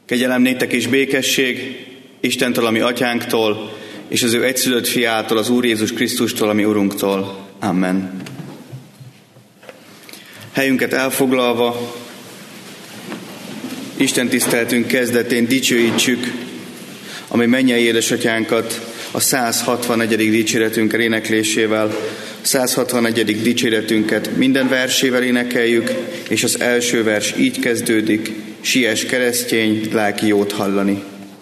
Kegyelem néktek és békesség Istentől, a mi atyánktól, és az ő egyszülött fiától, az Úr Jézus Krisztustól, a mi Urunktól. Amen. Helyünket elfoglalva, Isten tiszteletünk kezdetén dicsőítsük a mi mennyei édesatyánkat a 161. dicséretünkkel éneklésével. 161. dicséretünket minden versével énekeljük, és az első vers így kezdődik: siess keresztény, lelki jót hallani.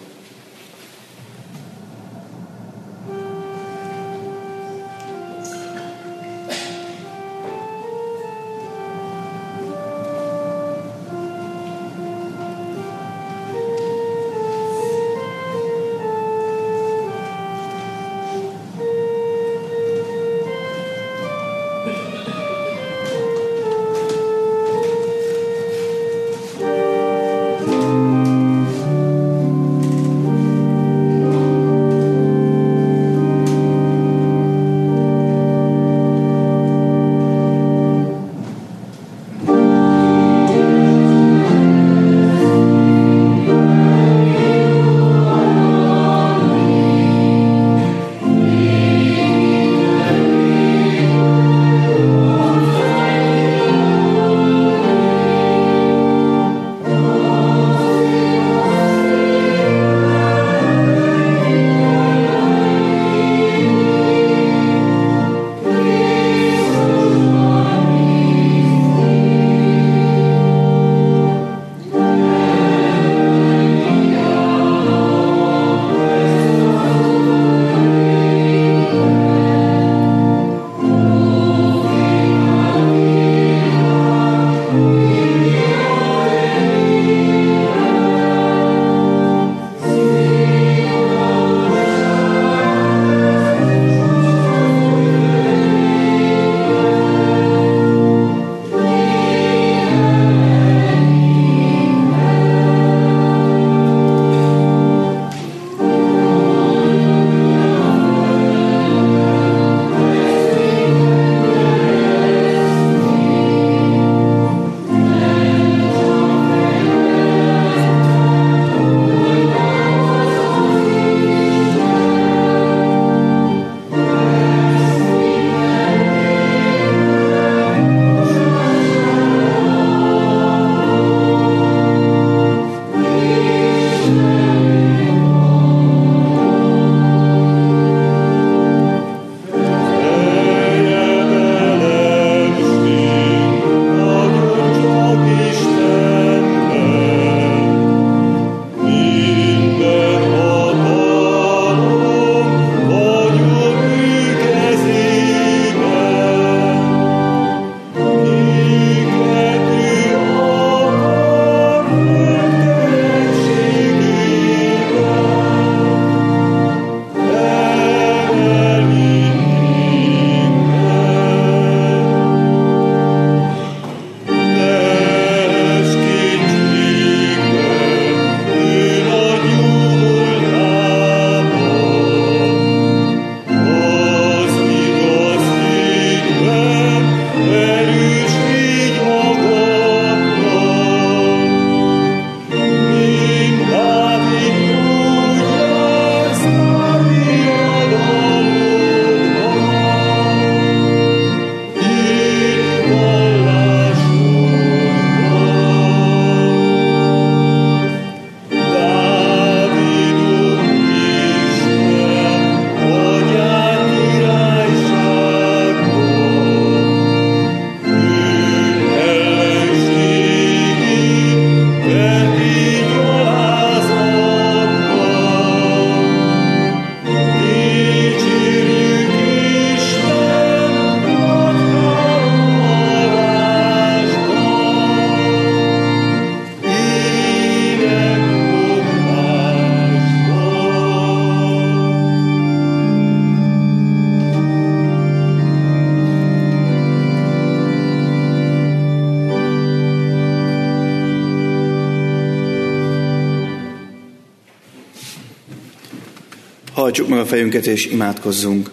Hajtsuk meg a fejünket és imádkozzunk.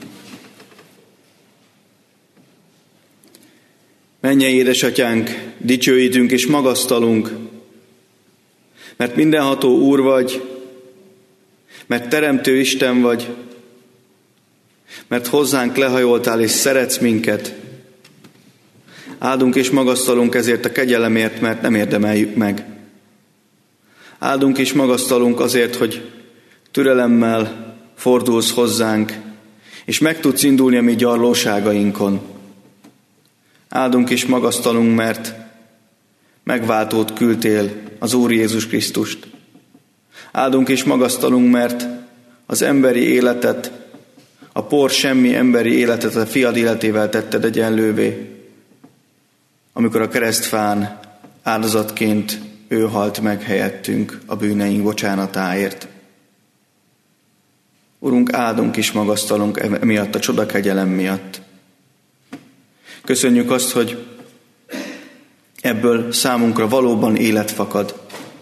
Mennyei édesatyánk, dicsőítünk és magasztalunk, mert mindenható Úr vagy, mert teremtő Isten vagy, mert hozzánk lehajoltál és szeretsz minket. Áldunk és magasztalunk ezért a kegyelemért, mert nem érdemeljük meg. Áldunk és magasztalunk azért, hogy türelemmel fordulsz hozzánk, és meg tudsz indulni a mi gyarlóságainkon. Áldunk és magasztalunk, mert megváltót küldtél, az Úr Jézus Krisztust. Áldunk és magasztalunk, mert az emberi életet, a por semmi emberi életet a fiad életével tetted egyenlővé, amikor a keresztfán áldozatként ő halt meg helyettünk a bűneink bocsánatáért. Urunk, áldunk és magasztalunk emiatt a csodakegyelem miatt. Köszönjük azt, hogy ebből számunkra valóban élet fakad.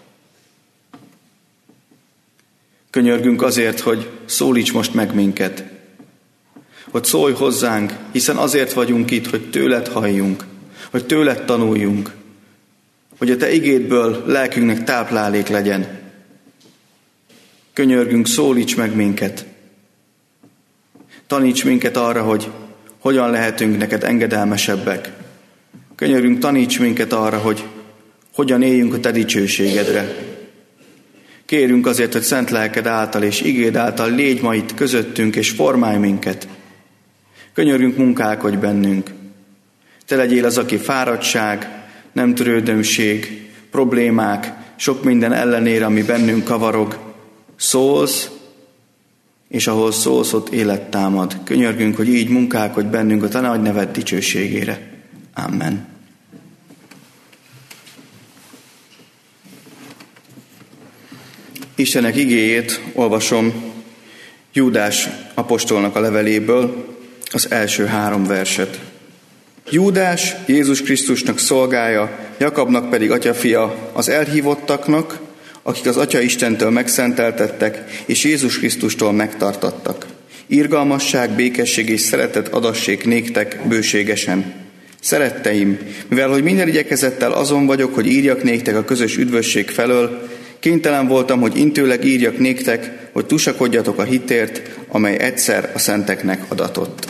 Könyörgünk azért, hogy szólíts most meg minket, hogy szólj hozzánk, hiszen azért vagyunk itt, hogy tőled halljunk, hogy tőled tanuljunk, hogy a te igédből lelkünknek táplálék legyen. Könyörgünk, szólíts meg minket. Taníts minket arra, hogy hogyan lehetünk neked engedelmesebbek. Könyörgünk, taníts minket arra, hogy hogyan éljünk a te dicsőségedre. Kérünk azért, hogy szent lelked által és igéd által légy ma itt közöttünk, és formálj minket. Könyörgünk, munkálkodj bennünk. Te legyél az, aki fáradtság, nem törődömség, problémák, sok minden ellenére, ami bennünk kavarog, szólsz, és ahol szólsz, ott élet támad. Könyörgünk, hogy így munkálkodj bennünk a te nagy neved dicsőségére. Amen. Istenek igéjét olvasom Júdás apostolnak a leveléből, az első 3 verset. Júdás, Jézus Krisztusnak szolgája, Jakabnak pedig atyafia, az elhívottaknak, akik az Atya Istentől megszenteltettek, és Jézus Krisztustól megtartattak. Irgalmasság, békesség és szeretet adassék néktek bőségesen. Szeretteim, mivel hogy minden igyekezettel azon vagyok, hogy írjak néktek a közös üdvösség felől, kénytelen voltam, hogy intőleg írjak néktek, hogy tusakodjatok a hitért, amely egyszer a szenteknek adatott.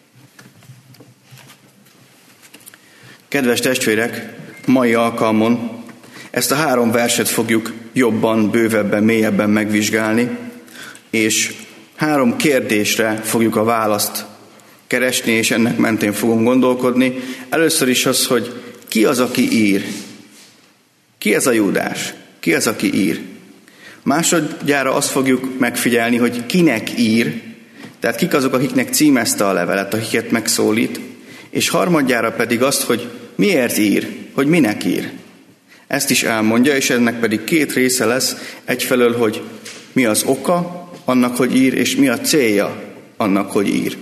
Kedves testvérek, mai alkalmon ezt a 3 verset fogjuk jobban, bővebben, mélyebben megvizsgálni, és 3 kérdésre fogjuk a választ keresni, és ennek mentén fogunk gondolkodni. Először is az, hogy ki az, aki ír? Ki ez a Júdás? Ki az, aki ír? Másodjára azt fogjuk megfigyelni, hogy kinek ír, tehát kik azok, akiknek címezte a levelet, akiket megszólít, és harmadjára pedig azt, hogy miért ír, hogy minek ír. Ezt is elmondja, és ennek pedig 2 része lesz, egyfelől, hogy mi az oka annak, hogy ír, és mi a célja annak, hogy ír.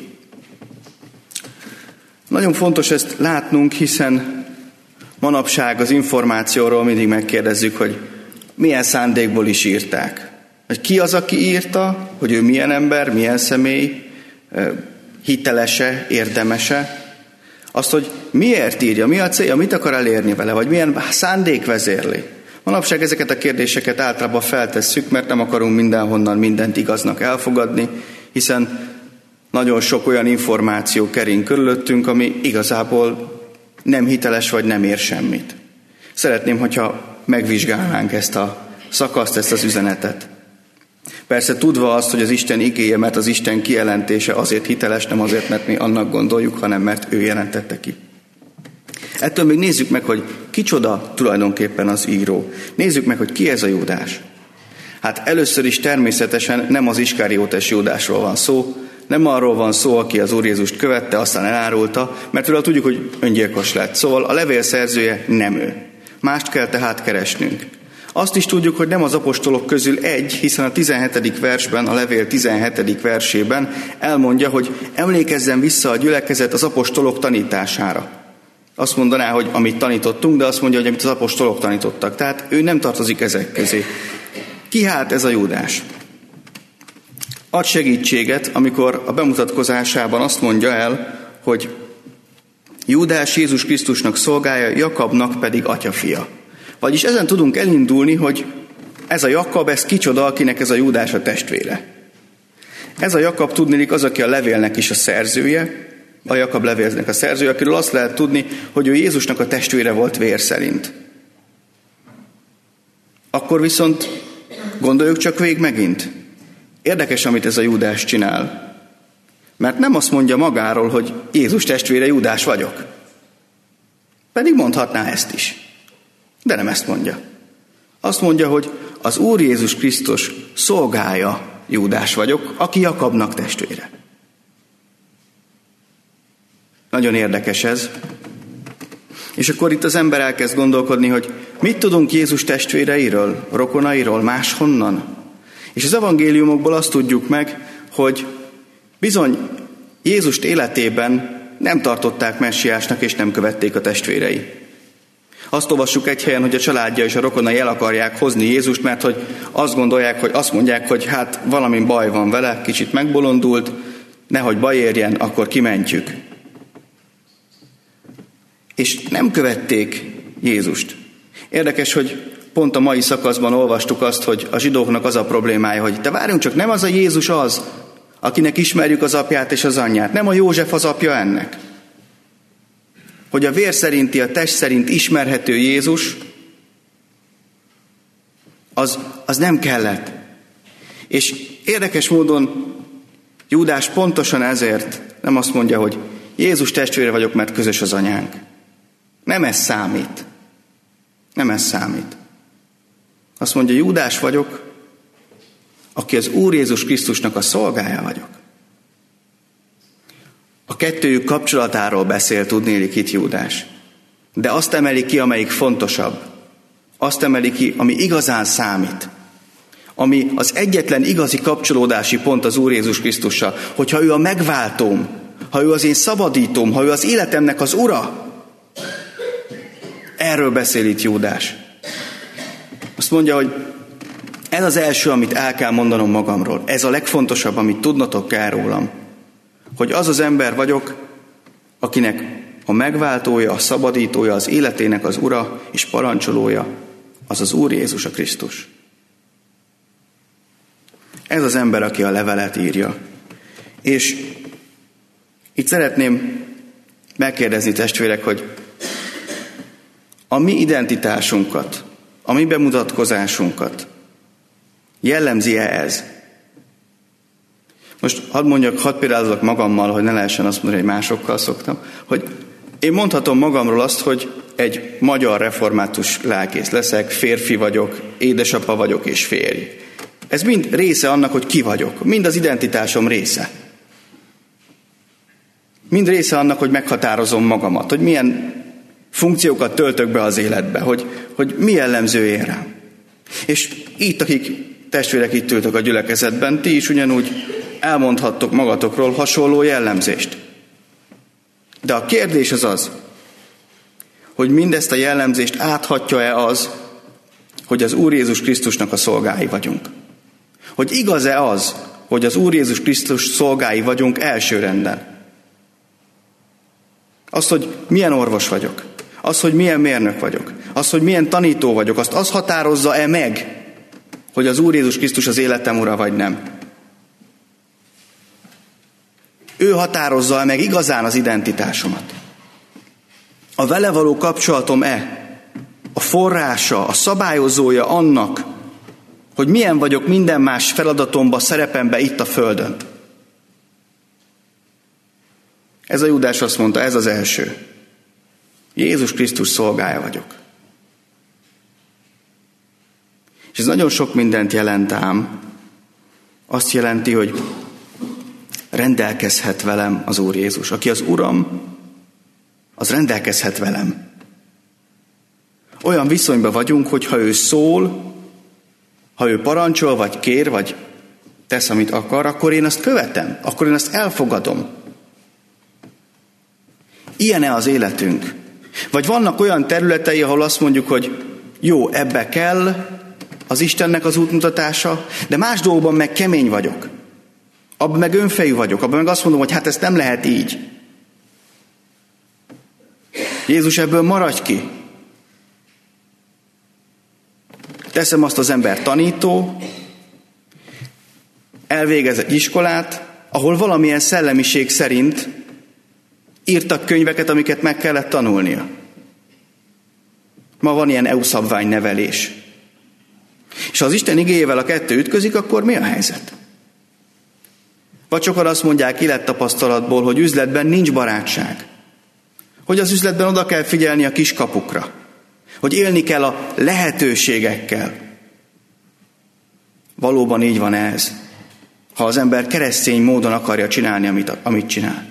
Nagyon fontos ezt látnunk, hiszen manapság az információról mindig megkérdezzük, hogy milyen szándékból is írták. Hogy ki az, aki írta, hogy ő milyen ember, milyen személy, hitelese, érdemese. Azt, hogy miért írja, mi a célja, mit akar elérni vele, vagy milyen szándék vezérli. Manapság ezeket a kérdéseket általában feltesszük, mert nem akarunk mindenhonnan mindent igaznak elfogadni, hiszen nagyon sok olyan információ kering körülöttünk, ami igazából nem hiteles, vagy nem ér semmit. Szeretném, hogyha megvizsgálnánk ezt a szakaszt, ezt az üzenetet. Persze tudva azt, hogy az Isten igéje, mert az Isten kijelentése azért hiteles, nem azért, mert mi annak gondoljuk, hanem mert ő jelentette ki. Ettől még nézzük meg, hogy kicsoda tulajdonképpen az író. Nézzük meg, hogy ki ez a Júdás. Hát először is természetesen nem az Iskariótes Júdásról van szó, nem arról van szó, aki az Úr Jézust követte, aztán elárulta, mert tőle tudjuk, hogy öngyilkos lett. Szóval a levél szerzője nem ő. Mást kell tehát keresnünk. Azt is tudjuk, hogy nem az apostolok közül egy, hiszen a 17. versben, a levél 17. versében elmondja, hogy emlékezzen vissza a gyülekezet az apostolok tanítására. Azt mondaná, hogy amit tanítottunk, de azt mondja, hogy amit az apostolok tanítottak. Tehát ő nem tartozik ezek közé. Ki hát ez a Júdás? Ad segítséget, amikor a bemutatkozásában azt mondja el, hogy Júdás Jézus Krisztusnak szolgája, Jakabnak pedig atyafia. Vagyis ezen tudunk elindulni, hogy ez a Jakab, ez kicsoda, akinek ez a Júdás a testvére. Ez a Jakab tudniillik az, aki a levélnek is a szerzője, a Jakab levélnek a szerzője, akiről azt lehet tudni, hogy ő Jézusnak a testvére volt vér szerint. Akkor viszont gondoljuk csak végig megint. Érdekes, amit ez a Júdás csinál. Mert nem azt mondja magáról, hogy Jézus testvére Júdás vagyok. Pedig mondhatná ezt is. De nem ezt mondja. Azt mondja, hogy az Úr Jézus Krisztus szolgája Júdás vagyok, aki Jakabnak testvére. Nagyon érdekes ez. És akkor itt az ember elkezd gondolkodni, hogy mit tudunk Jézus testvéreiről, rokonairól, máshonnan. És az evangéliumokból azt tudjuk meg, hogy bizony Jézust életében nem tartották messiásnak, és nem követték a testvérei. Azt olvassuk egy helyen, hogy a családja és a rokonai el akarják hozni Jézust, mert hogy azt mondják, hogy hát valami baj van vele, kicsit megbolondult, nehogy baj érjen, akkor kimentjük. És nem követték Jézust. Érdekes, hogy pont a mai szakaszban olvastuk azt, hogy a zsidóknak az a problémája, hogy de várjunk csak, nem az a Jézus az, akinek ismerjük az apját és az anyját, nem a József az apja ennek. Hogy a vér szerinti, a test szerint ismerhető Jézus, az nem kellett. És érdekes módon Júdás pontosan ezért nem azt mondja, hogy Jézus testvére vagyok, mert közös az anyánk. Nem ez számít. Nem ez számít. Azt mondja, Júdás vagyok, aki az Úr Jézus Krisztusnak a szolgája vagyok. A kettőjük kapcsolatáról beszél tudnélik itt Júdás. De azt emeli ki, amelyik fontosabb. Azt emeli ki, ami igazán számít. Ami az egyetlen igazi kapcsolódási pont az Úr Jézus Krisztussal. Hogyha ő a megváltóm, ha ő az én szabadítóm, ha ő az életemnek az ura. Erről beszél itt Júdás. Azt mondja, hogy ez az első, amit el kell mondanom magamról. Ez a legfontosabb, amit tudnotok kell rólam. Hogy az az ember vagyok, akinek a megváltója, a szabadítója, az életének az ura és parancsolója, az az Úr Jézus a Krisztus. Ez az ember, aki a levelet írja. És itt szeretném megkérdezni, testvérek, hogy a mi identitásunkat, a mi bemutatkozásunkat jellemzi-e ez? Most hadd példázolok magammal, hogy ne lehessen azt mondani, hogy másokkal szoktam, hogy én mondhatom magamról azt, hogy egy magyar református lelkész leszek, férfi vagyok, édesapa vagyok és férj. Ez mind része annak, hogy ki vagyok. Mind az identitásom része. Mind része annak, hogy meghatározom magamat, hogy milyen funkciókat töltök be az életbe, hogy mi jellemző én rám. És itt, akik testvérek itt ültök a gyülekezetben, ti is ugyanúgy elmondhattok magatokról hasonló jellemzést. De a kérdés az, hogy mindezt a jellemzést áthatja-e az, hogy az Úr Jézus Krisztusnak a szolgái vagyunk. Hogy igaz-e az, hogy az Úr Jézus Krisztus szolgái vagyunk elsőrenden. Az, hogy milyen orvos vagyok, az, hogy milyen mérnök vagyok, az, hogy milyen tanító vagyok, az határozza-e meg, hogy az Úr Jézus Krisztus az életem ura vagy nem. Ő határozza meg igazán az identitásomat. A vele való kapcsolatom-e a forrása, a szabályozója annak, hogy milyen vagyok minden más feladatomba, szerepembe itt a földön. Ez a Júdás azt mondta, ez az első. Jézus Krisztus szolgája vagyok. És ez nagyon sok mindent jelent ám. Azt jelenti, hogy rendelkezhet velem az Úr Jézus. Aki az Uram, az rendelkezhet velem. Olyan viszonyban vagyunk, hogy ha ő szól, ha ő parancsol, vagy kér, vagy tesz, amit akar, akkor én azt követem, akkor én azt elfogadom. Ilyen-e az életünk? Vagy vannak olyan területei, ahol azt mondjuk, hogy jó, ebbe kell az Istennek az útmutatása, de más dolgokban meg kemény vagyok. Abban meg önfejű vagyok, abban meg azt mondom, hogy hát ezt nem lehet így. Jézus, ebből maradj ki. Teszem azt az ember tanító, elvégez egy iskolát, ahol valamilyen szellemiség szerint írtak könyveket, amiket meg kellett tanulnia. Ma van ilyen EU szabványnevelés. És ha az Isten igéjével a kettő ütközik, akkor mi a helyzet? Vagy sokan azt mondják élettapasztalatból, hogy üzletben nincs barátság. Hogy az üzletben oda kell figyelni a kiskapukra. Hogy élni kell a lehetőségekkel. Valóban így van ez, ha az ember keresztény módon akarja csinálni, amit csinál.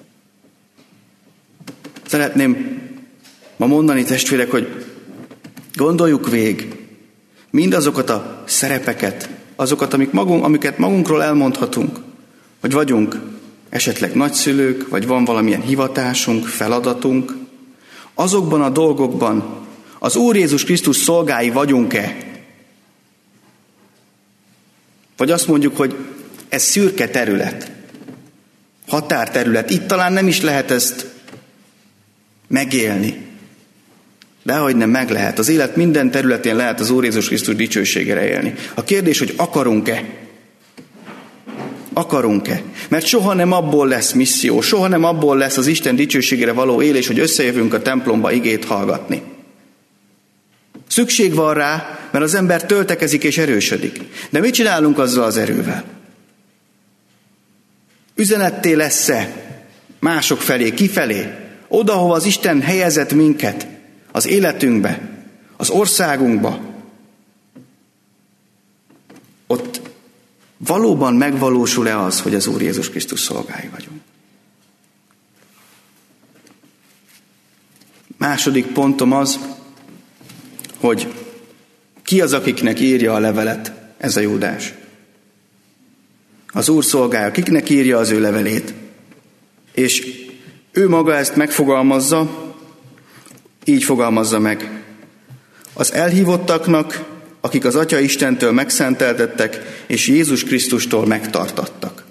Szeretném ma mondani, testvérek, hogy gondoljuk végig mindazokat a szerepeket, azokat, amiket magunkról elmondhatunk, hogy vagyunk esetleg nagyszülők, vagy van valamilyen hivatásunk, feladatunk, azokban a dolgokban az Úr Jézus Krisztus szolgái vagyunk-e? Vagy azt mondjuk, hogy ez szürke terület, határterület, itt talán nem is lehet ezt megélni. Dehogy nem, meg lehet. Az élet minden területén lehet az Úr Jézus Krisztus dicsőségére élni. A kérdés, hogy akarunk-e? Akarunk-e? Mert soha nem abból lesz misszió, soha nem abból lesz az Isten dicsőségére való élés, hogy összejövünk a templomba igét hallgatni. Szükség van rá, mert az ember töltekezik és erősödik. De mit csinálunk azzal az erővel? Üzenetté lesz-e mások felé, kifelé? Oda, hova az Isten helyezett minket, az életünkbe, az országunkba. Ott valóban megvalósul-e az, hogy az Úr Jézus Krisztus szolgái vagyunk? Második pontom az, hogy ki az, akiknek írja a levelet, ez a Júdás. Az Úr szolgája, kiknek írja az ő levelét. És ő maga ezt megfogalmazza, így fogalmazza meg. Az elhívottaknak, akik az Atya Istentől megszenteltettek, és Jézus Krisztustól megtartattak.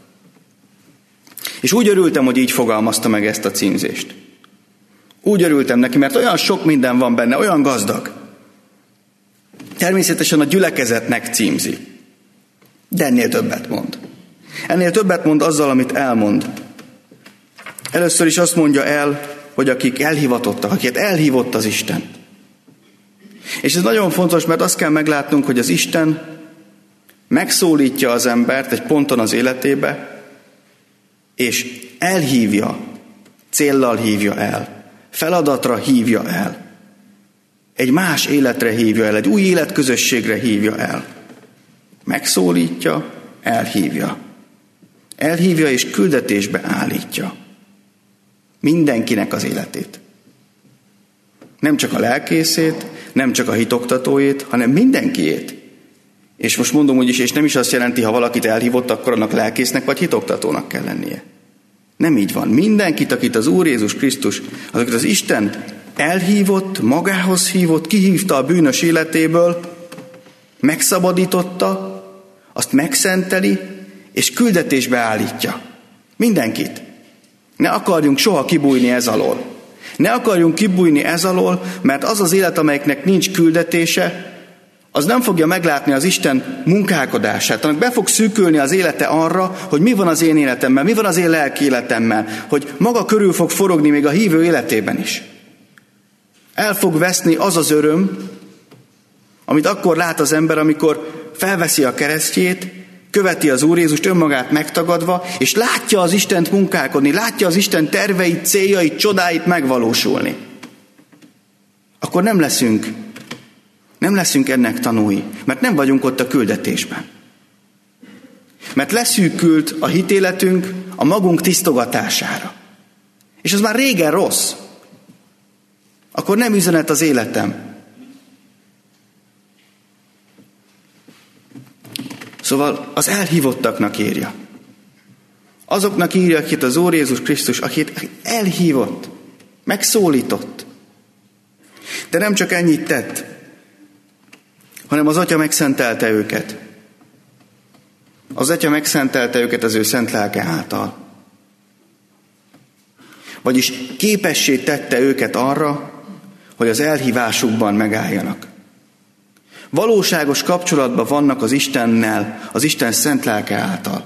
És úgy örültem, hogy így fogalmazta meg ezt a címzést. Úgy örültem neki, mert olyan sok minden van benne, olyan gazdag. Természetesen a gyülekezetnek címzi. De ennél többet mond. Ennél többet mond azzal, amit elmond. Először is azt mondja el, hogy akik elhivatottak, akiket elhívott az Isten. És ez nagyon fontos, mert azt kell meglátnunk, hogy az Isten megszólítja az embert egy ponton az életébe, és elhívja, céllal hívja el, feladatra hívja el, egy más életre hívja el, egy új életközösségre hívja el. Megszólítja, elhívja. Elhívja és küldetésbe állítja. Mindenkinek az életét. Nem csak a lelkészét, nem csak a hitoktatóét, hanem mindenkiét. És most mondom úgyis, és nem is azt jelenti, ha valakit elhívott, akkor annak lelkésznek vagy hitoktatónak kell lennie. Nem így van. Mindenkit, akit az Úr Jézus Krisztus, akit az Isten elhívott, magához hívott, kihívta a bűnös életéből, megszabadította, azt megszenteli, és küldetésbe állítja. Mindenkit. Ne akarjunk soha kibújni ez alól. Ne akarjunk kibújni ez alól, mert az az élet, amelyiknek nincs küldetése, az nem fogja meglátni az Isten munkálkodását, annak be fog szűkülni az élete arra, hogy mi van az én életemmel, mi van az én lelki életemmel, hogy maga körül fog forogni még a hívő életében is. El fog veszni az az öröm, amit akkor lát az ember, amikor felveszi a keresztjét, követi az Úr Jézust önmagát megtagadva, és látja az Istent munkálkodni, látja az Isten terveit, céljait, csodáit megvalósulni. Akkor nem leszünk ennek tanúi, mert nem vagyunk ott a küldetésben. Mert leszűkült a hitéletünk a magunk tisztogatására. És az már régen rossz. Akkor nem üzenet az életem. Szóval az elhívottaknak írja. Azoknak írja, akit az Úr Jézus Krisztus, akit elhívott, megszólított. De nem csak ennyit tett, hanem az Atya megszentelte őket. Az Atya megszentelte őket az ő szent lelke által. Vagyis képessé tette őket arra, hogy az elhívásukban megálljanak. Valóságos kapcsolatban vannak az Istennel, az Isten szent lelke által.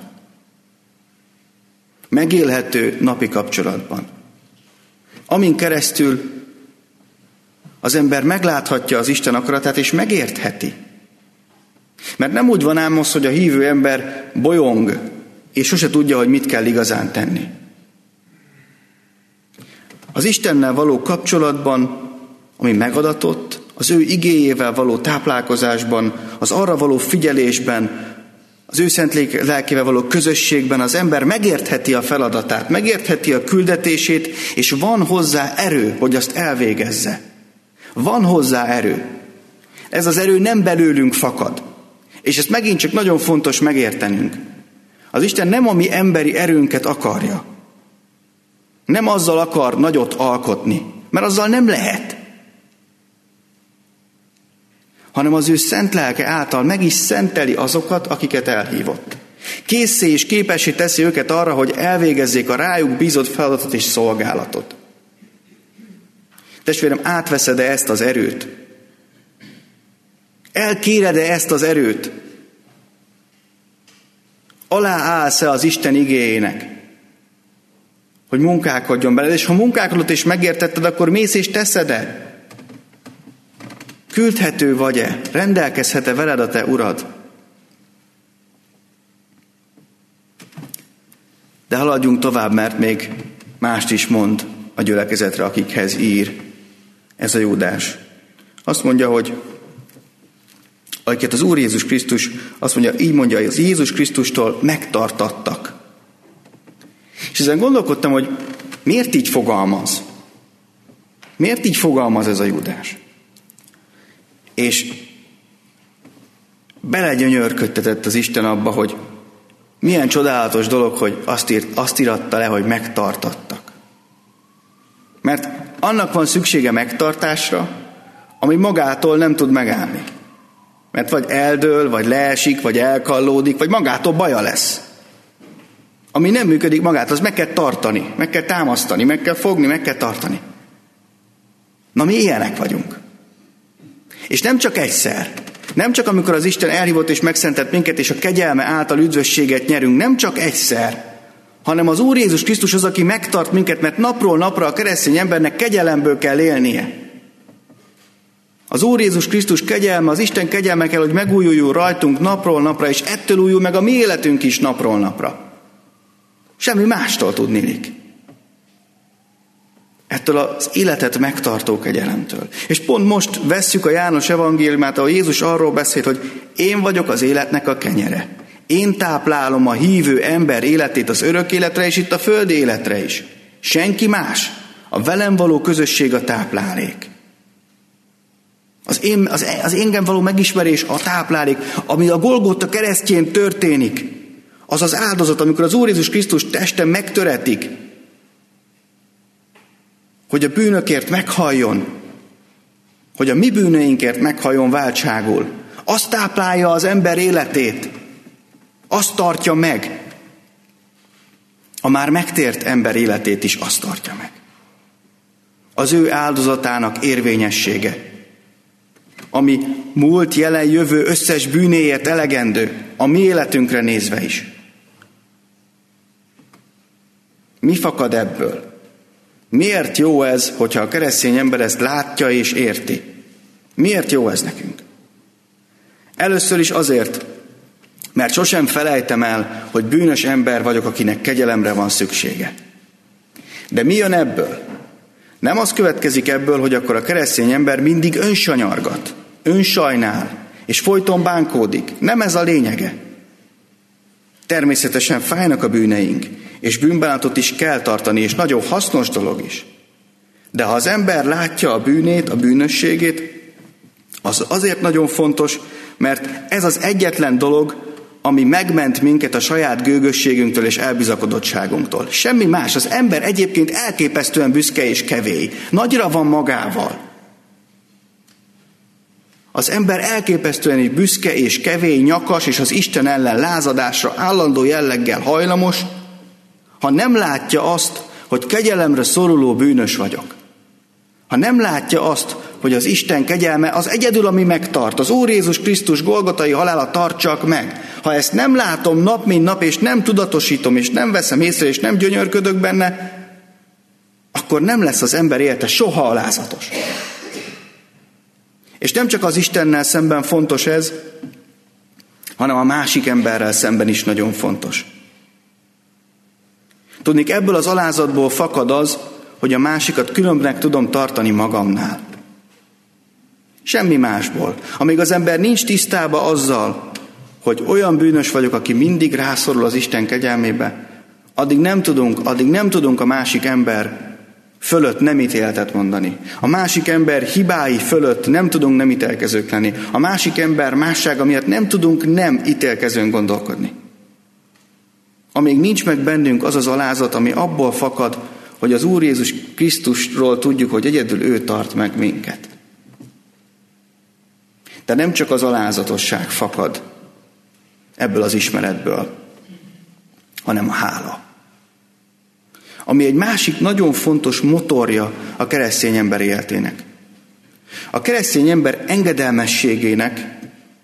Megélhető napi kapcsolatban. Amin keresztül az ember megláthatja az Isten akaratát, és megértheti. Mert nem úgy van ám az, hogy a hívő ember bolyong, és sose tudja, hogy mit kell igazán tenni. Az Istennel való kapcsolatban, ami megadatott, az ő igéjével való táplálkozásban, az arra való figyelésben, az ő szent lelkével való közösségben az ember megértheti a feladatát, megértheti a küldetését, és van hozzá erő, hogy azt elvégezze. Van hozzá erő. Ez az erő nem belőlünk fakad. És ezt megint csak nagyon fontos megértenünk. Az Isten nem a mi emberi erőnket akarja. Nem azzal akar nagyot alkotni, mert azzal nem lehet. Hanem az ő szent lelke által meg is szenteli azokat, akiket elhívott. Késszé és képessé teszi őket arra, hogy elvégezzék a rájuk bízott feladatot és szolgálatot. Testvérem, átveszed-e ezt az erőt? Elkéred-e ezt az erőt? Aláállsz-e az Isten igéjének, hogy munkálkodjon beled, és ha munkálkodott és megértetted, akkor mész és teszed-e? Küldhető vagy-e? Rendelkezhet-e veled a te urad? De haladjunk tovább, mert még mást is mond a gyülekezetre, akikhez ír ez a Júdás. Azt mondja, hogy akiket az Úr Jézus Krisztus, azt mondja, így mondja, hogy az Jézus Krisztustól megtartattak. És ezen gondolkodtam, hogy miért így fogalmaz? Miért így fogalmaz ez a Júdás? És belegyönyörködtetett az Isten abba, hogy milyen csodálatos dolog, hogy azt íratta le, hogy megtartattak. Mert annak van szüksége megtartásra, ami magától nem tud megállni. Mert vagy eldől, vagy leesik, vagy elkallódik, vagy magától baja lesz. Ami nem működik magától, az meg kell tartani, meg kell támasztani, meg kell fogni, meg kell tartani. Na mi ilyenek vagyunk. És nem csak egyszer, nem csak amikor az Isten elhívott és megszentelt minket, és a kegyelme által üdvösséget nyerünk, nem csak egyszer, hanem az Úr Jézus Krisztus az, aki megtart minket, mert napról napra a keresztény embernek kegyelemből kell élnie. Az Úr Jézus Krisztus kegyelme, az Isten kegyelme kell, hogy megújuljon rajtunk napról napra, és ettől újul meg a mi életünk is napról napra. Semmi mástól tudniillik. Ettől az életet megtartó kegyelemtől. És pont most vesszük a János evangéliumát, ahol Jézus arról beszél, hogy én vagyok az életnek a kenyere. Én táplálom a hívő ember életét az örök életre, és itt a földi életre is. Senki más. A velem való közösség a táplálék. Az engem való megismerés a táplálék, ami a Golgota keresztjén történik. Az az áldozat, amikor az Úr Jézus Krisztus teste megtöretik, hogy a bűnökért meghalljon, hogy a mi bűneinkért meghalljon váltságul. Azt táplálja az ember életét, azt tartja meg. A már megtért ember életét is azt tartja meg. Az ő áldozatának érvényessége, ami múlt, jelen, jövő összes bűnéért elegendő, a mi életünkre nézve is. Mi fakad ebből? Miért jó ez, hogyha a keresztény ember ezt látja és érti? Miért jó ez nekünk? Először is azért, mert sosem felejtem el, hogy bűnös ember vagyok, akinek kegyelemre van szüksége. De mi jön ebből? Nem az következik ebből, hogy akkor a keresztény ember mindig önsanyargat, önsajnál, és folyton bánkódik. Nem ez a lényege. Természetesen fájnak a bűneink, és bűnbánatot is kell tartani, és nagyon hasznos dolog is. De ha az ember látja a bűnét, a bűnösségét, az azért nagyon fontos, mert ez az egyetlen dolog, ami megment minket a saját gőgösségünktől és elbizakodottságunktól. Semmi más. Az ember egyébként elképesztően büszke és kevély. Nagyra van magával. Az ember elképesztően büszke és kevély, nyakas, és az Isten ellen lázadásra állandó jelleggel hajlamos, ha nem látja azt, hogy kegyelemre szoruló bűnös vagyok. Ha nem látja azt, hogy az Isten kegyelme az egyedül, ami megtart. Az Úr Jézus Krisztus golgotai halála tart csak meg. Ha ezt nem látom nap mint nap, és nem tudatosítom, és nem veszem észre, és nem gyönyörködök benne, akkor nem lesz az ember élete soha alázatos. És nem csak az Istennel szemben fontos ez, hanem a másik emberrel szemben is nagyon fontos. Tudnék, ebből az alázatból fakad az, hogy a másikat különbnek tudom tartani magamnál. Semmi másból. Amíg az ember nincs tisztában azzal, hogy olyan bűnös vagyok, aki mindig rászorul az Isten kegyelmébe, addig nem tudunk a másik ember fölött nem ítéletet mondani. A másik ember hibái fölött nem tudunk nem ítélkezők lenni. A másik ember mássága miatt nem tudunk nem ítélkezőn gondolkodni. Amíg nincs meg bennünk az az alázat, ami abból fakad, hogy az Úr Jézus Krisztusról tudjuk, hogy egyedül ő tart meg minket. De nem csak az alázatosság fakad ebből az ismeretből, hanem a hála. Ami egy másik nagyon fontos motorja a keresztény ember életének. A keresztény ember engedelmességének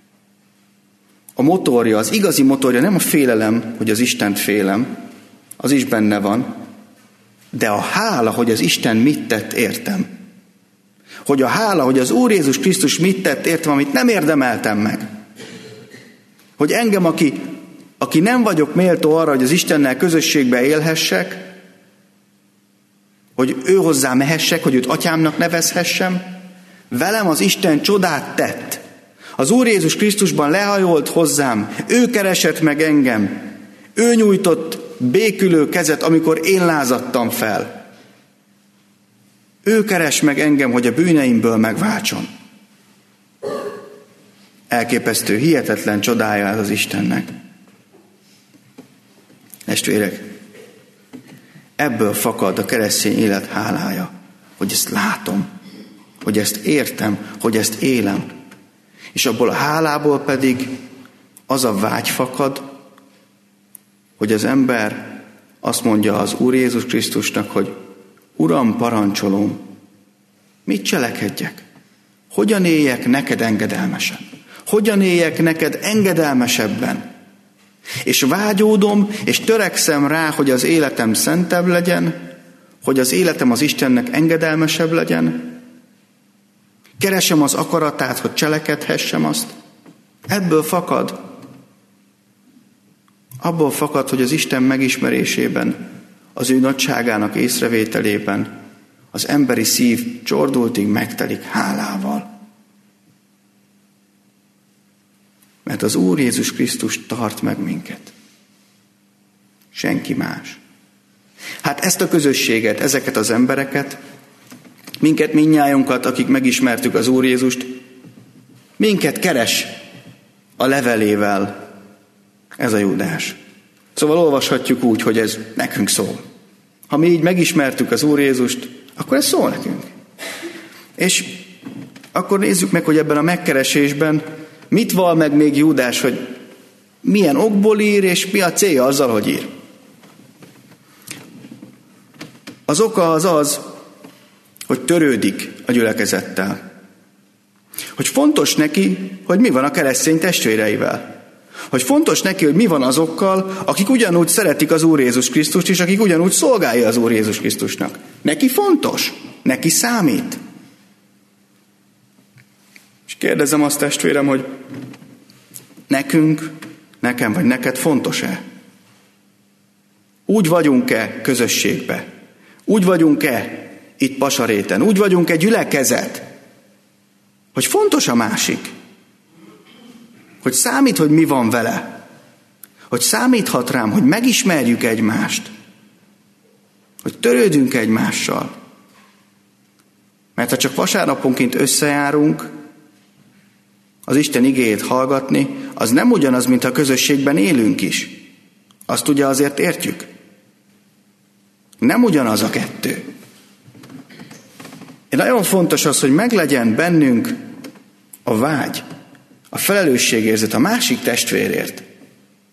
a motorja, az igazi motorja nem a félelem, hogy az Istent félem, az is benne van, de a hála, hogy az Isten mit tett értem. Hogy a hála, hogy az Úr Jézus Krisztus mit tett értem, amit nem érdemeltem meg. Hogy engem, aki nem vagyok méltó arra, hogy az Istennel közösségbe élhessek, hogy ő hozzá mehessek, hogy őt atyámnak nevezhessem, velem az Isten csodát tett. Az Úr Jézus Krisztusban lehajolt hozzám, ő keresett meg engem, ő nyújtott békülő kezet, amikor én lázadtam fel. Ő keres meg engem, hogy a bűneimből megváltson. Elképesztő, hihetetlen csodája ez az Istennek. Testvérek, ebből fakad a keresztény élet hálája, hogy ezt látom, hogy ezt értem, hogy ezt élem. És abból a hálából pedig az a vágy fakad, hogy az ember azt mondja az Úr Jézus Krisztusnak, hogy Uram, parancsolom, mit cselekedjek? Hogyan éljek neked engedelmesen? Hogyan éljek neked engedelmesebben? És vágyódom, és törekszem rá, hogy az életem szentebb legyen, hogy az életem az Istennek engedelmesebb legyen. Keresem az akaratát, hogy cselekedhessem azt. Ebből fakad. Abból fakad, hogy az Isten megismerésében, az ő nagyságának észrevételében az emberi szív csordultig megtelik hálával. Mert az Úr Jézus Krisztus tart meg minket. Senki más. Hát ezt a közösséget, ezeket az embereket, minket mindnyájunkat, akik megismertük az Úr Jézust, minket keres a levelével ez a Júdás. Szóval olvashatjuk úgy, hogy ez nekünk szól. Ha mi így megismertük az Úr Jézust, akkor ez szól nekünk. És akkor nézzük meg, hogy ebben a megkeresésben mit val meg még Júdás, hogy milyen okból ír, és mi a célja azzal, hogy ír. Az oka az, hogy törődik a gyülekezettel. Hogy fontos neki, hogy mi van a keresztény testvéreivel. Hogy fontos neki, hogy mi van azokkal, akik ugyanúgy szeretik az Úr Jézus Krisztust, és akik ugyanúgy szolgálja az Úr Jézus Krisztusnak. Neki fontos, neki számít. És kérdezem azt, testvérem, hogy nekem vagy neked fontos-e? Úgy vagyunk-e közösségbe? Úgy vagyunk-e itt Pasaréten? Úgy vagyunk-e gyülekezet? Hogy fontos a másik? Hogy számít, hogy mi van vele? Hogy számíthat rám, hogy megismerjük egymást? Hogy törődünk egymással? Mert ha csak vasárnaponként összejárunk az Isten igéjét hallgatni, az nem ugyanaz, mint a közösségben élünk is. Azt ugye azért értjük? Nem ugyanaz a kettő. Nagyon fontos az, hogy meglegyen bennünk a vágy, a felelősségérzet a másik testvérért.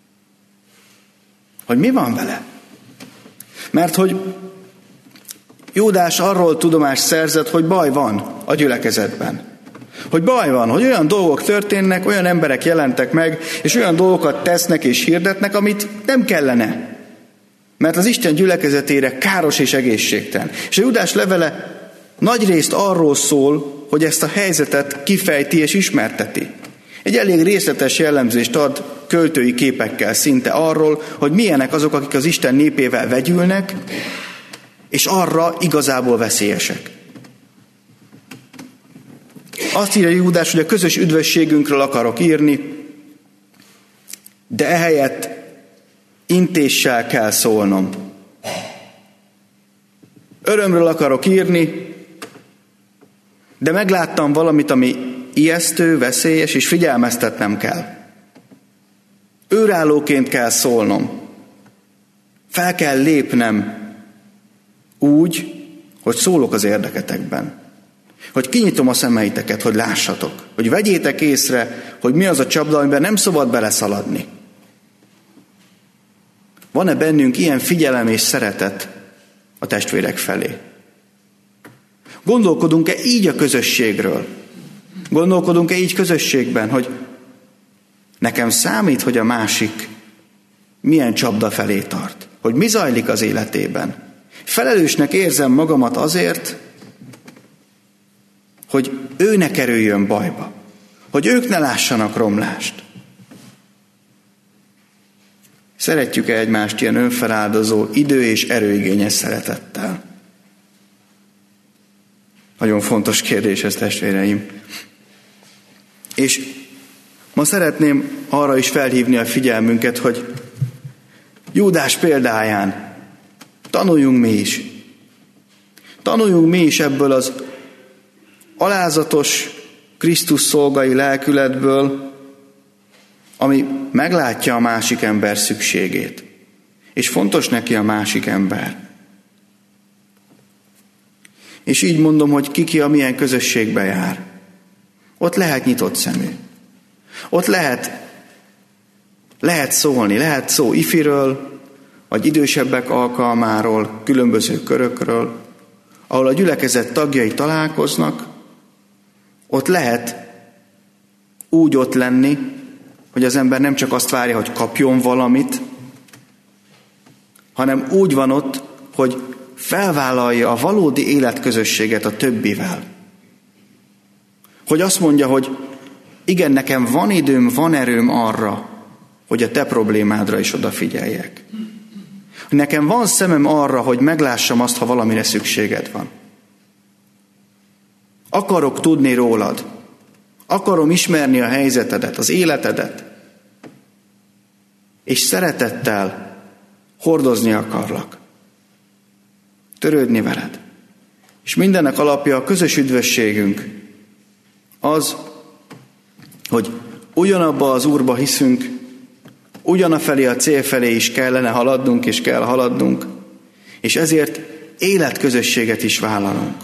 Hogy mi van vele? Mert hogy Júdás arról tudomást szerzett, hogy baj van a gyülekezetben. Hogy baj van, hogy olyan dolgok történnek, olyan emberek jelentek meg, és olyan dolgokat tesznek és hirdetnek, amit nem kellene. Mert az Isten gyülekezetére káros és egészségtelen. És a Júdás levele nagyrészt arról szól, hogy ezt a helyzetet kifejti és ismerteti. Egy elég részletes jellemzést ad költői képekkel szinte arról, hogy milyenek azok, akik az Isten népével vegyülnek, és arra igazából veszélyesek. Azt írja Júdás, hogy a közös üdvösségünkről akarok írni, de ehelyett intéssel kell szólnom. Örömről akarok írni, de megláttam valamit, ami ijesztő, veszélyes, és figyelmeztetnem kell. Őrállóként kell szólnom. Fel kell lépnem úgy, hogy szólok az érdeketekben. Hogy kinyitom a szemeiteket, hogy lássatok. Hogy vegyétek észre, hogy mi az a csapda, amiben nem szabad beleszaladni. Van-e bennünk ilyen figyelem és szeretet a testvérek felé? Gondolkodunk-e így a közösségről? Gondolkodunk-e így közösségben, hogy nekem számít, hogy a másik milyen csapda felé tart? Hogy mi zajlik az életében? Felelősnek érzem magamat azért, hogy ő ne kerüljön bajba. Hogy ők ne lássanak romlást. Szeretjük-e egymást ilyen önfeláldozó, idő- és erőigényes szeretettel? Nagyon fontos kérdés ez, testvéreim. És ma szeretném arra is felhívni a figyelmünket, hogy Júdás példáján tanuljunk mi is. Tanuljunk mi is ebből az alázatos Krisztus szolgai lelkületből, ami meglátja a másik ember szükségét. És fontos neki a másik ember. És így mondom, hogy ki amilyen közösségbe jár. Ott lehet nyitott szemű. Ott lehet szólni, lehet szó ifiről, vagy idősebbek alkalmáról, különböző körökről, ahol a gyülekezet tagjai találkoznak, ott lehet úgy ott lenni, hogy az ember nem csak azt várja, hogy kapjon valamit, hanem úgy van ott, hogy felvállalja a valódi életközösséget a többivel. Hogy azt mondja, hogy igen, nekem van időm, van erőm arra, hogy a te problémádra is odafigyeljek. Nekem van szemem arra, hogy meglássam azt, ha valamire szükséged van. Akarok tudni rólad. Akarom ismerni a helyzetedet, az életedet. És szeretettel hordozni akarlak. Törődni veled. És mindennek alapja a közös üdvösségünk az, hogy ugyanabba az Úrba hiszünk, ugyanafelé a cél felé is kellene haladnunk, és kell haladnunk, és ezért életközösséget is vállalunk.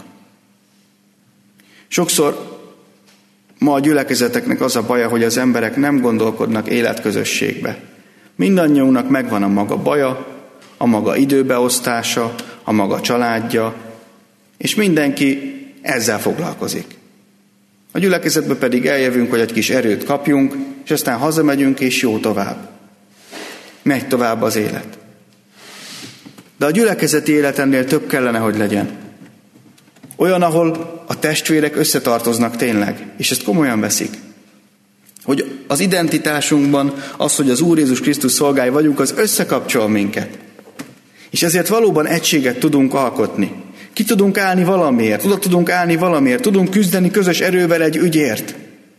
Sokszor ma a gyülekezeteknek az a baja, hogy az emberek nem gondolkodnak életközösségbe. Mindannyiunknak megvan a maga baja, a maga időbeosztása, a maga családja, és mindenki ezzel foglalkozik. A gyülekezetbe pedig eljövünk, hogy egy kis erőt kapjunk, és aztán hazamegyünk, és jó tovább. Megy tovább az élet. De a gyülekezeti élet ennél több kellene, hogy legyen. Olyan, ahol a testvérek összetartoznak tényleg, és ezt komolyan veszik. Hogy az identitásunkban az, hogy az Úr Jézus Krisztus szolgái vagyunk, az összekapcsol minket. És ezért valóban egységet tudunk alkotni. Ki tudunk állni valamiért, oda tudunk állni valamiért, tudunk küzdeni közös erővel egy ügyért.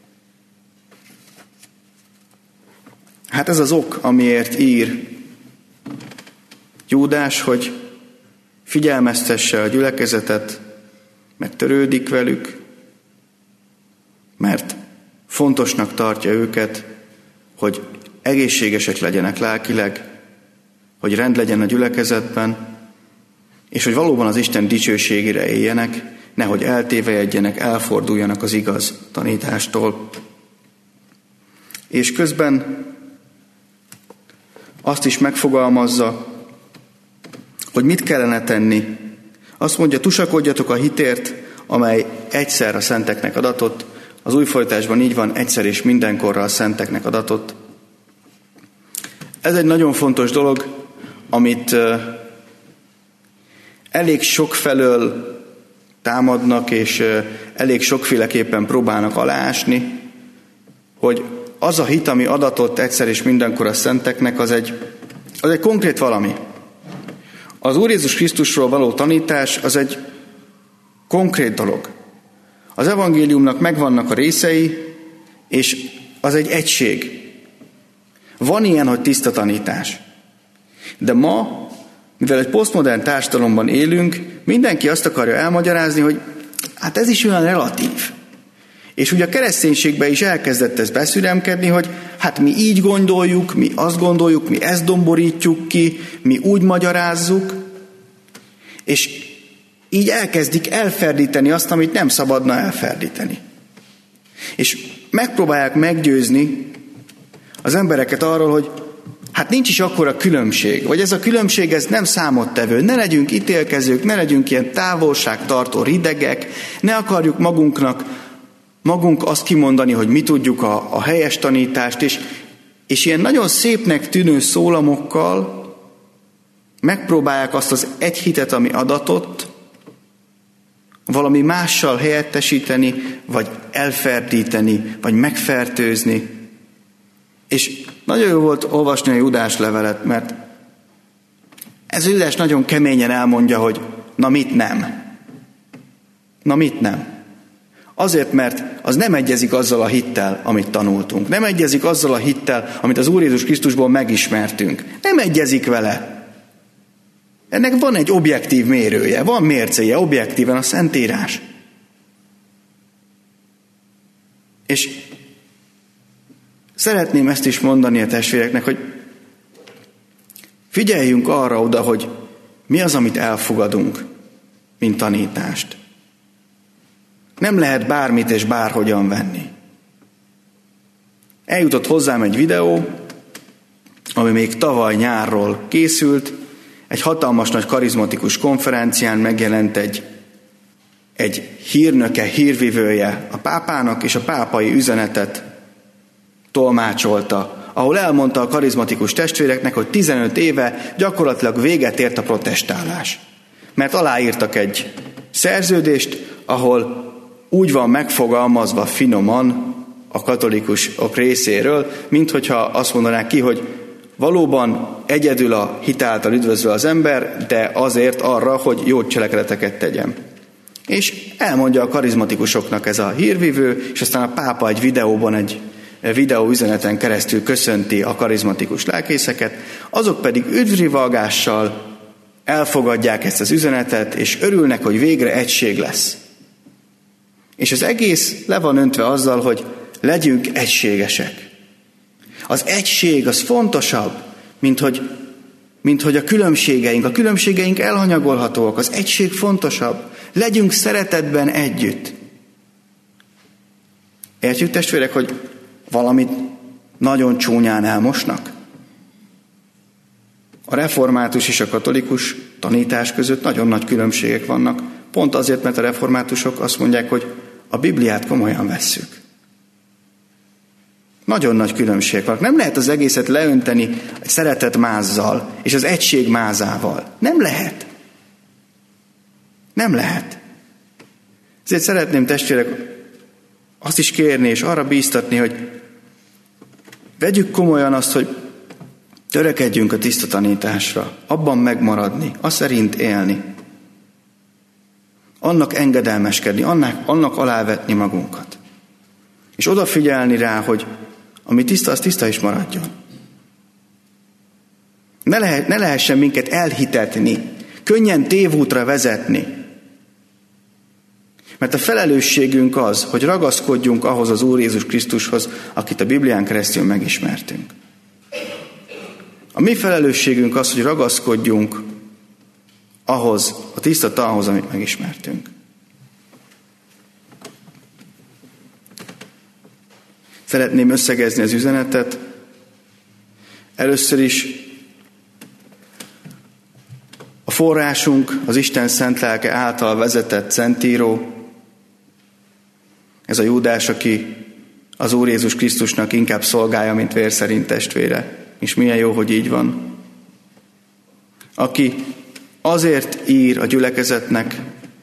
Hát ez az ok, amiért ír Júdás, hogy figyelmeztesse a gyülekezetet, meg törődik velük, mert fontosnak tartja őket, hogy egészségesek legyenek lelkileg, hogy rend legyen a gyülekezetben, és hogy valóban az Isten dicsőségére éljenek, nehogy eltévejedjenek, elforduljanak az igaz tanítástól. És közben azt is megfogalmazza, hogy mit kellene tenni Azt mondja, tusakodjatok a hitért, amely egyszer a szenteknek adatott. Az új fordításban így van, egyszer és mindenkorra a szenteknek adatott. Ez egy nagyon fontos dolog, amit elég sokfelől támadnak, és elég sokféleképpen próbálnak aláásni, hogy az a hit, ami adatott egyszer és mindenkor a szenteknek, az egy konkrét valami. Az Úr Jézus Krisztusról való tanítás az egy konkrét dolog. Az evangéliumnak megvannak a részei, és az egy egység. Van ilyen, hogy tiszta tanítás. De ma, mivel egy posztmodern társadalomban élünk, mindenki azt akarja elmagyarázni, hogy hát ez is olyan relatív. És ugye a kereszténységben is elkezdett ez beszüremkedni, hogy hát mi így gondoljuk, mi azt gondoljuk, mi ezt domborítjuk ki, mi úgy magyarázzuk, és így elkezdik elferdíteni azt, amit nem szabadna elferdíteni. És megpróbálják meggyőzni az embereket arról, hogy hát nincs is akkora különbség, vagy ez a különbség ez nem számottevő, ne legyünk ítélkezők, ne legyünk ilyen távolságtartó ridegek, ne akarjuk magunk azt kimondani, hogy mi tudjuk a helyes tanítást, és ilyen nagyon szépnek tűnő szólamokkal megpróbálják azt az egy hitet, ami adatott, valami mással helyettesíteni, vagy elferdíteni, vagy megfertőzni. És nagyon jó volt olvasni a Júdás levelet, mert ez a Júdás nagyon keményen elmondja, hogy na mit nem. Na mit nem. Azért, mert az nem egyezik azzal a hittel, amit tanultunk. Nem egyezik azzal a hittel, amit az Úr Jézus Krisztusból megismertünk. Nem egyezik vele. Ennek van egy objektív mérője, van mércéje, objektíven a Szentírás. És szeretném ezt is mondani a testvéreknek, hogy figyeljünk arra oda, hogy mi az, amit elfogadunk, mint tanítást. Nem lehet bármit és bárhogyan venni. Eljutott hozzám egy videó, ami még tavaly nyárról készült, egy hatalmas nagy karizmatikus konferencián megjelent egy hírnöke, hírvivője a pápának, és a pápai üzenetet tolmácsolta, ahol elmondta a karizmatikus testvéreknek, hogy 15 éve gyakorlatilag véget ért a protestálás. Mert aláírtak egy szerződést, ahol úgy van megfogalmazva finoman a katolikusok részéről, minthogyha azt mondanák ki, hogy valóban egyedül a hit által üdvözöl az ember, de azért arra, hogy jó cselekedeteket tegyen. És elmondja a karizmatikusoknak ez a hírvivő, és aztán a pápa egy videóban, egy videó üzeneten keresztül köszönti a karizmatikus lelkészeket, azok pedig üdvrivalgással elfogadják ezt az üzenetet, és örülnek, hogy végre egység lesz. És az egész le van öntve azzal, hogy legyünk egységesek. Az egység az fontosabb, mint hogy a különbségeink elhanyagolhatóak. Az egység fontosabb. Legyünk szeretetben együtt. Értjük, testvérek, hogy valamit nagyon csúnyán elmosnak? A református és a katolikus tanítás között nagyon nagy különbségek vannak. Pont azért, mert a reformátusok azt mondják, hogy a Bibliát komolyan vesszük. Nagyon nagy különbségek vannak. Nem lehet az egészet leönteni egy szeretet mázzal és az egység mázával. Nem lehet. Nem lehet. Ezért szeretném, testvérek, azt is kérni és arra bíztatni, hogy vegyük komolyan azt, hogy törekedjünk a tiszta tanításra, abban megmaradni, azt szerint élni. Annak engedelmeskedni, annak alávetni magunkat. És odafigyelni rá, hogy ami tiszta, az tiszta is maradjon. Ne lehessen minket elhitetni, könnyen tévútra vezetni. Mert a felelősségünk az, hogy ragaszkodjunk ahhoz az Úr Jézus Krisztushoz, akit a Biblián keresztül megismertünk. A mi felelősségünk az, hogy ragaszkodjunk ahhoz, a tiszta tanhoz, amit megismertünk. Szeretném összegezni az üzenetet. Először is a forrásunk az Isten szent lelke által vezetett szentíró, ez a Júdás, aki az Úr Jézus Krisztusnak inkább szolgálja, mint vér szerint testvére. És milyen jó, hogy így van. Aki azért ír a gyülekezetnek,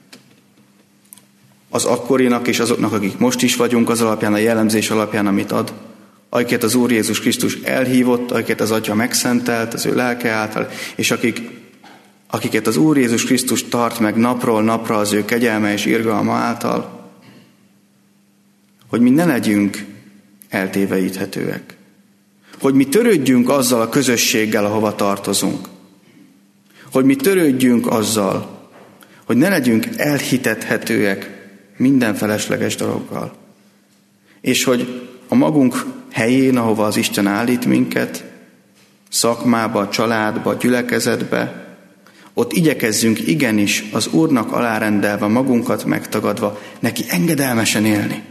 az akkorinak és azoknak, akik most is vagyunk, az alapján, a jellemzés alapján, amit ad, akiket az Úr Jézus Krisztus elhívott, akiket az Atya megszentelt az ő lelke által, és akiket az Úr Jézus Krisztus tart meg napról napra az ő kegyelme és irgalma által, hogy mi ne legyünk eltéveíthetőek. Hogy mi törődjünk azzal a közösséggel, ahova tartozunk. Hogy mi törődjünk azzal, hogy ne legyünk elhitethetőek minden felesleges dologgal. És hogy a magunk helyén, ahova az Isten állít minket, szakmába, családba, gyülekezetbe, ott igyekezzünk igenis az Úrnak alárendelve, magunkat megtagadva, neki engedelmesen élni.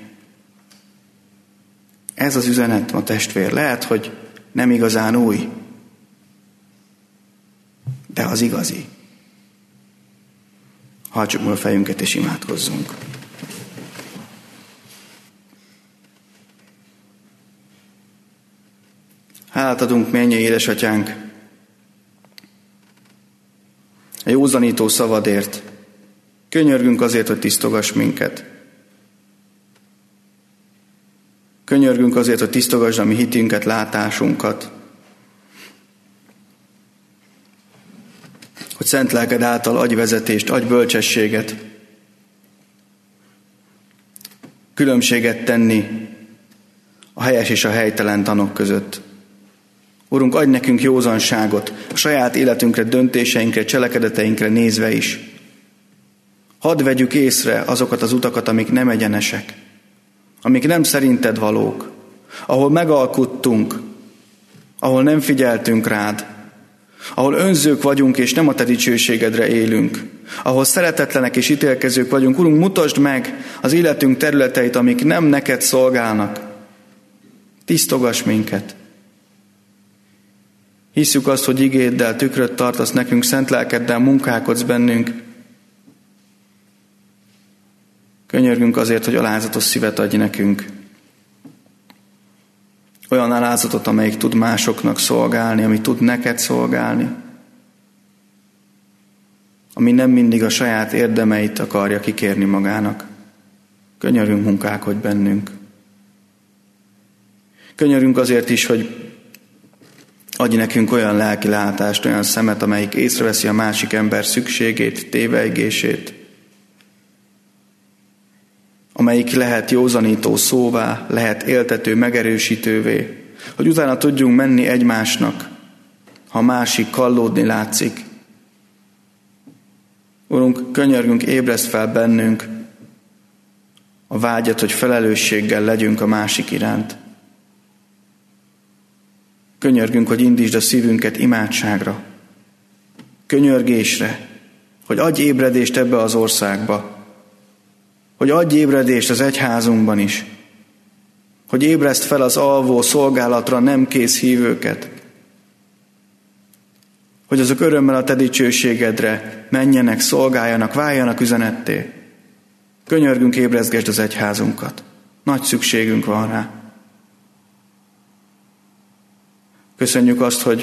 Ez az üzenet, ma testvér. Lehet, hogy nem igazán új, de az igazi. Hajtsuk meg a fejünket és imádkozzunk. Hálát adunk, mennyei édesatyánk, a józanító szavadért. Könyörgünk azért, hogy tisztogass minket. Könyörgünk azért, hogy tisztogasd a mi hitünket, látásunkat. Hogy szent lelked által adj vezetést, adj bölcsességet. Különbséget tenni a helyes és a helytelen tanok között. Urunk, adj nekünk józanságot a saját életünkre, döntéseinkre, cselekedeteinkre nézve is. Hadd vegyük észre azokat az utakat, amik nem egyenesek, amik nem szerinted valók, ahol megalkuttunk, ahol nem figyeltünk rád, ahol önzők vagyunk és nem a te dicsőségedre élünk, ahol szeretetlenek és ítélkezők vagyunk. Urunk, mutasd meg az életünk területeit, amik nem neked szolgálnak. Tisztogass minket. Hisszük azt, hogy igéddel tükröt tartasz nekünk, szent lelkeddel munkálkodsz bennünk. Könyörgünk azért, hogy alázatos szívet adj nekünk. Olyan alázatot, amelyik tud másoknak szolgálni, ami tud neked szolgálni. Ami nem mindig a saját érdemeit akarja kikérni magának. Könyörgünk, munkálkodj bennünk. Könyörgünk azért is, hogy adj nekünk olyan lelki látást, olyan szemet, amelyik észreveszi a másik ember szükségét, tévejgését, amelyik lehet józanító szóvá, lehet éltető, megerősítővé, hogy utána tudjunk menni egymásnak, ha másik kallódni látszik. Urunk, könyörgünk, ébreszt fel bennünk a vágyat, hogy felelősséggel legyünk a másik iránt. Könyörgünk, hogy indítsd a szívünket imádságra, könyörgésre, hogy adj ébredést ebbe az országba, hogy adj ébredést az egyházunkban is, hogy ébreszt fel az alvó szolgálatra nem kész hívőket, hogy azok örömmel a te dicsőségedre menjenek, szolgáljanak, váljanak üzenetté. Könyörgünk, ébrezgesd az egyházunkat. Nagy szükségünk van rá. Köszönjük azt, hogy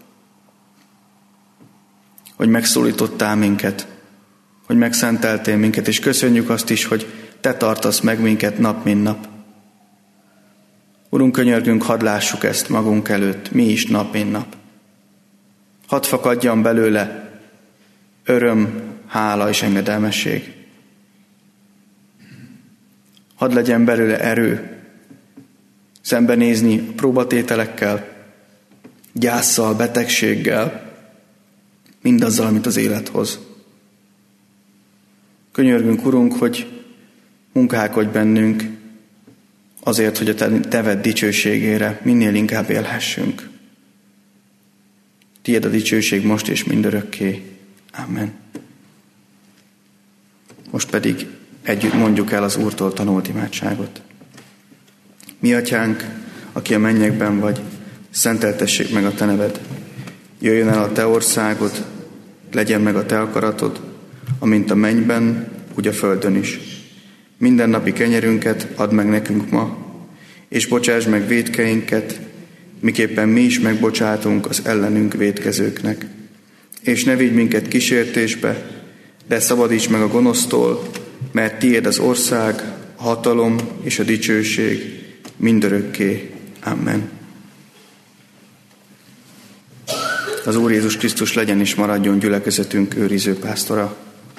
megszólítottál minket, hogy megszenteltél minket, és köszönjük azt is, hogy te tartasz meg minket nap, mint nap. Urunk, könyörgünk, hadd lássuk ezt magunk előtt, mi is nap, mint nap. Hadd fakadjon belőle öröm, hála és engedelmesség. Hadd legyen belőle erő szembenézni próbatételekkel, gyásszal, betegséggel, mindazzal, amit az élet hoz. Könyörgünk, Urunk, hogy munkálkodj bennünk azért, hogy a te neved dicsőségére minél inkább élhessünk. Tiéd a dicsőség most és mindörökké. Amen. Most pedig együtt mondjuk el az Úrtól tanult imádságot. Mi atyánk, aki a mennyekben vagy, szenteltessék meg a te neved. Jöjjön el a te országod, legyen meg a te akaratod, amint a mennyben, úgy a földön is. Mindennapi kenyerünket add meg nekünk ma, és bocsásd meg vétkeinket, miképpen mi is megbocsátunk az ellenünk vétkezőknek. És ne vigy minket kísértésbe, de szabadíts meg a gonosztól, mert tiéd az ország, a hatalom és a dicsőség mindörökké. Amen. Az Úr Jézus Krisztus legyen és maradjon gyülekezetünk őriző pásztora.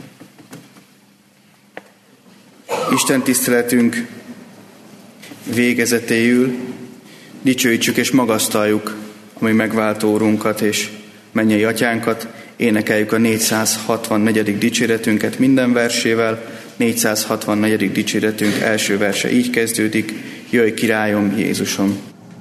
Isten tiszteletünk végezetéül dicsőítsük és magasztaljuk a mi megváltó Úrunkat és mennyei Atyánkat, énekeljük a 464. dicséretünket minden versével. 464. dicséretünk első verse így kezdődik: Jöjj, királyom, Jézusom!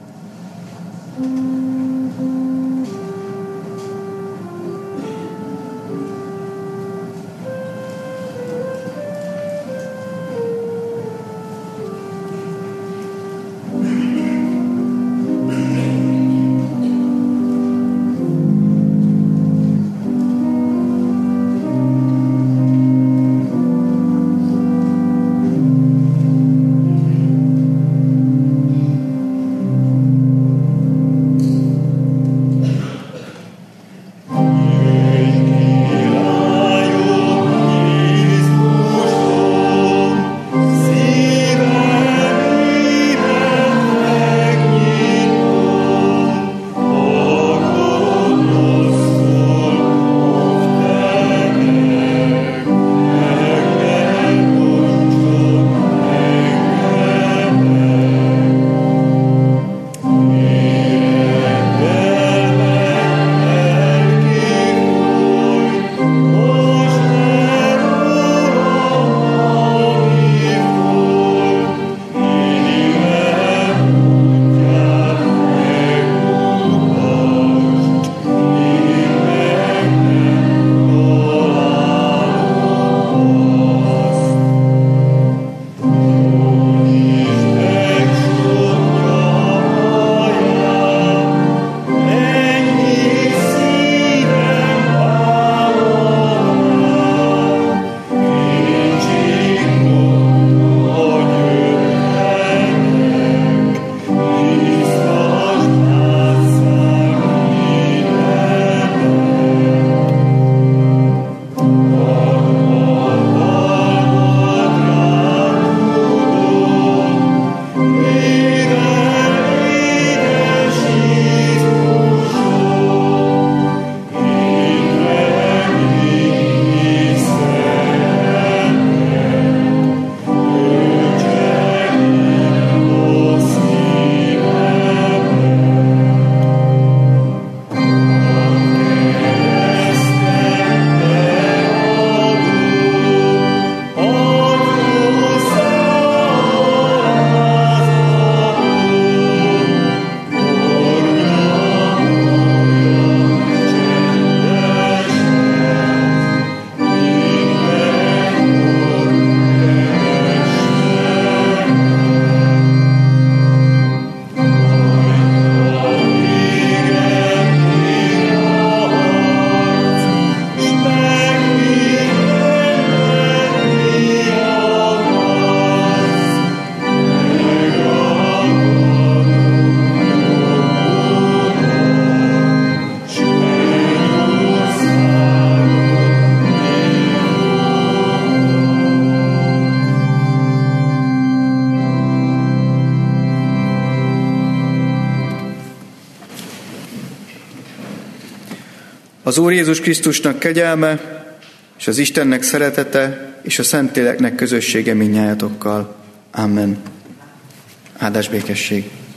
Az Úr Jézus Krisztusnak kegyelme, és az Istennek szeretete, és a Szentléleknek közössége mindnyájatokkal. Amen. Áldás békesség.